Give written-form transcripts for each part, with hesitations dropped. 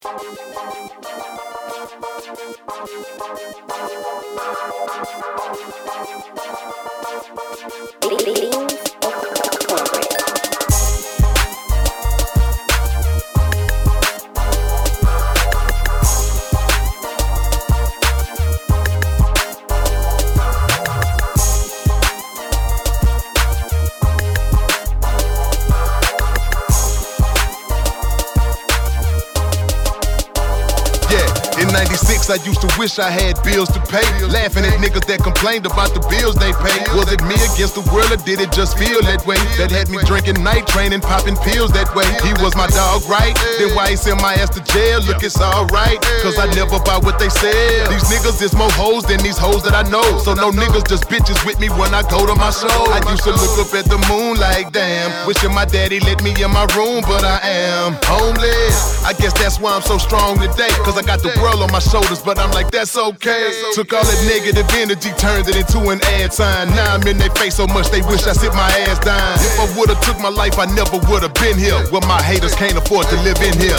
In 96, I used to wish I had bills to pay. Laughing at niggas that complained about the bills they pay. Was it me against the world or did it just feel that way? That had me drinking night train and popping pills that way. He was my dog, right? Then why he sent my ass to jail? Look, it's alright, cause I never buy what they sell. These niggas is more hoes than these hoes that I know. So no niggas just bitches with me when I go to my show. I used to look up at the moon like damn, wishing my daddy let me in my room, but I am homeless. I guess that's why I'm so strong today, cause I got the world on my shoulders, but I'm like, that's okay. Took all that negative energy, turned it into an ad sign. Now I'm in their face so much they wish I sit my ass down. If I would've took my life, I never would've been here. Well, my haters can't afford to live in here.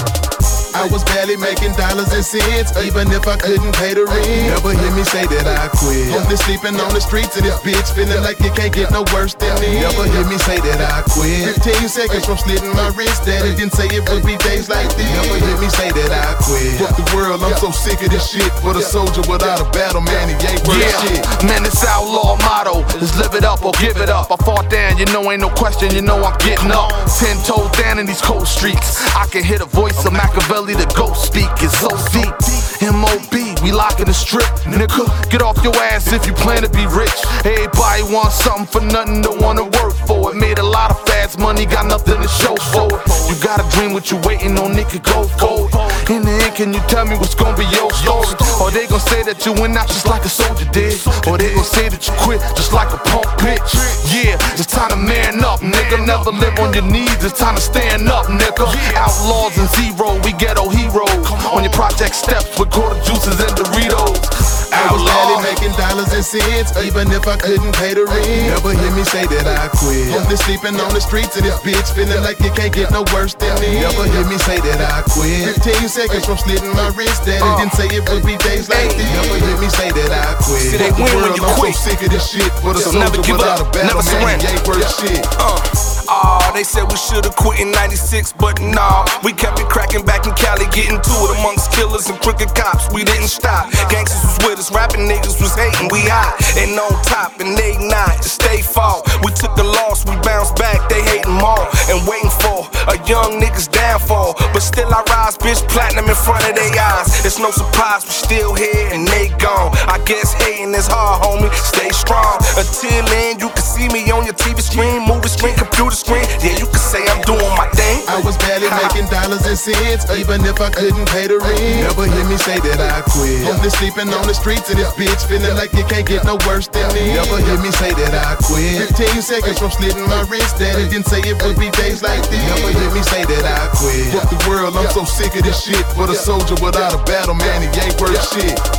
I was barely making dollars and cents, even if I couldn't pay the rent. Never hear me say that I quit. Homeless sleeping on the streets and this bitch feeling like it can't get no worse than this. Never hear me say that I quit. 15 seconds from slitting my wrist, daddy didn't say it would be days like this. Never hear me say that I quit. Fuck the world, I'm so sick of this shit. But a soldier without a battle, man, he ain't worth shit. Man, this outlaw motto is live it up or give it up. I fought down, you know ain't no question, you know I'm getting up. 10 toes down in these cold streets. I can hear the voice of Machiavelli, the ghost speak is so deep. M.O.B. we lockin' the strip, nigga. Get off your ass if you plan to be rich. Everybody wants something for nothing, don't wanna work for it. Made a lot of fast money, got nothing to show for it. You got a dream, what you waiting on, nigga, go for it. In the end, can you tell me what's gonna be your story? Or they gon' say that you went out just like a soldier did? Or they gon' say that you quit just like a punk bitch? Yeah, it's time to man up, nigga. Never live on your knees, it's time to stand up, nigga. Outlaws and zero, we ghetto heroes. On your project steps with quarter juices and Doritos. I was barely making dollars and cents, even if I couldn't pay the rent. Never hear me say that I quit. Homeless sleeping on the streets and this bitch feeling like it can't get no worse than this. Never hear me say that I quit. 15 seconds from slitting my wrist, daddy didn't say it would be days like this. Never hear me say that I quit. See, they win when you quit. I'm so sick of this shit, but a So soldier never give without up, a battle, never man, surrender. he ain't worth shit. They said we should've quit in 96, but nah. We kept it cracking back in Cali, getting to it amongst killers and crooked cops. We didn't stop. Gangsters was with us, rapping niggas was hating. We hot and on top, and they not. Stay fall. We took the loss, we bounced back. They hating more and waiting for a young nigga's downfall. But still I rise, bitch, platinum in front of their eyes. It's no surprise we still here and they gone. I guess hating is hard, homie. Stay strong. Until then, you can see me on your TV screen, movie screen, computer screen. Yeah, you can say I'm doing my thing. I was barely making dollars and cents, even if I couldn't pay the rent. Never hear me say that I quit. Homeless sleeping on the streets and this bitch feeling like it can't get no worse than this. Never hear me say that I quit. 15 seconds from slitting my wrist, daddy didn't say it would be days like this. Never hear me say that I quit. Fuck the world, I'm so sick of this shit. But a soldier without a battle, man, he ain't worth shit.